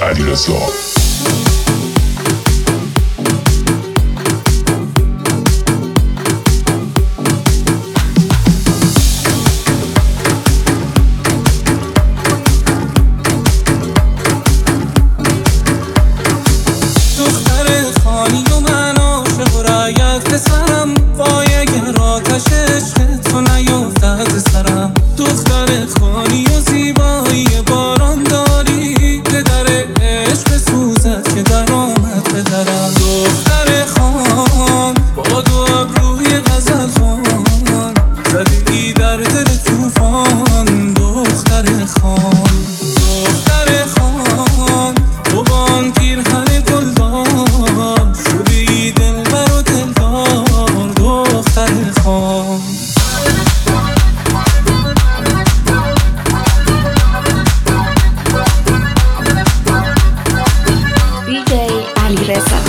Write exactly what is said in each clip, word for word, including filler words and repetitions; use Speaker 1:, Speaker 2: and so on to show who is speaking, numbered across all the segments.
Speaker 1: علیرضا.
Speaker 2: سرم وای اگر آتش عشق تو نیفتد سرم، دختر خانی و زیبایی باران داری، که در عشق سوزد که در آمد به درم. دختر خان با دو ابروی غزل خوان، زدی در دل توفان. دختر خان دختر خان تو با آن پیرهن گلدار، شدی دلبر و دلدار. دختر خان
Speaker 3: دی جی علیرضا.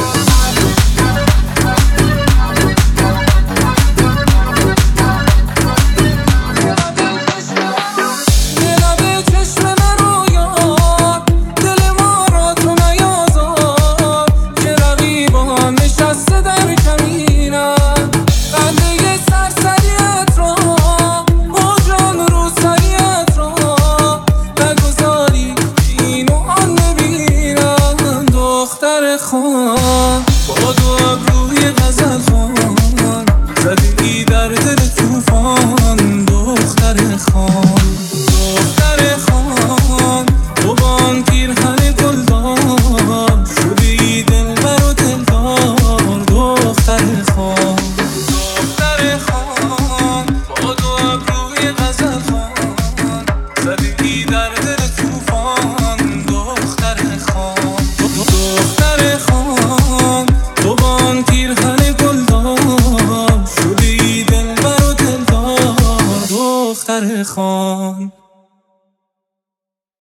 Speaker 2: خان با دو ابروی غزل خوان، زدی در دل توفان. دختر خان دختر خان تو با آن پیرهن گلدار، شدی دلبر و دلدار. دختر خان دختر خان با دو ابروی غزل خوان، زدی در دل توفان. دختر خان دختر خان تو با آن پیرهن گلدار، شدی دلبر و دلدار. دختر خان